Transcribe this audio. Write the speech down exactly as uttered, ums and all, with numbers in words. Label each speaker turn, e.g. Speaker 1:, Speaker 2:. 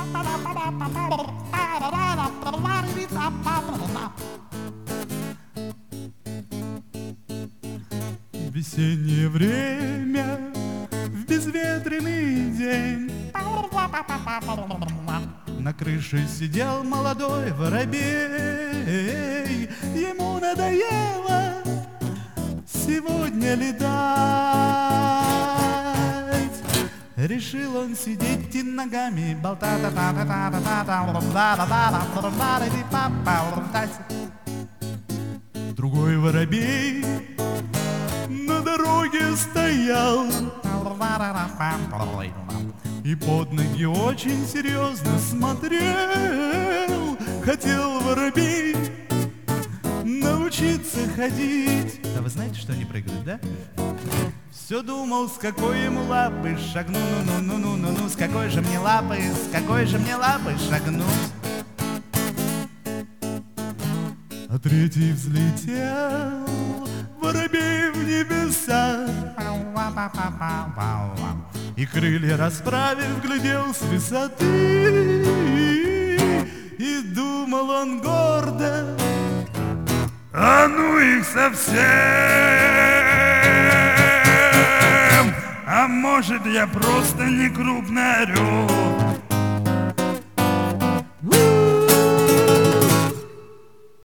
Speaker 1: Весеннее время, в безветренный день, на крыше сидел молодой воробей. Ему надоело сегодня летать. Решил он сидеть и ногами болтать. Другой воробей на дороге стоял и под ноги очень серьезно смотрел. Хотел воробей научиться ходить. А вы знаете, что они прыгают, да? Все думал, с какой ему лапы шагну, ну-ну-ну-ну-ну-ну, с какой же мне лапы, с какой же мне лапы шагнуть. А третий взлетел, воробей в небеса, и крылья расправив, глядел с высоты. И думал он гордо: а ну их совсем! А может, я просто не крупный орел?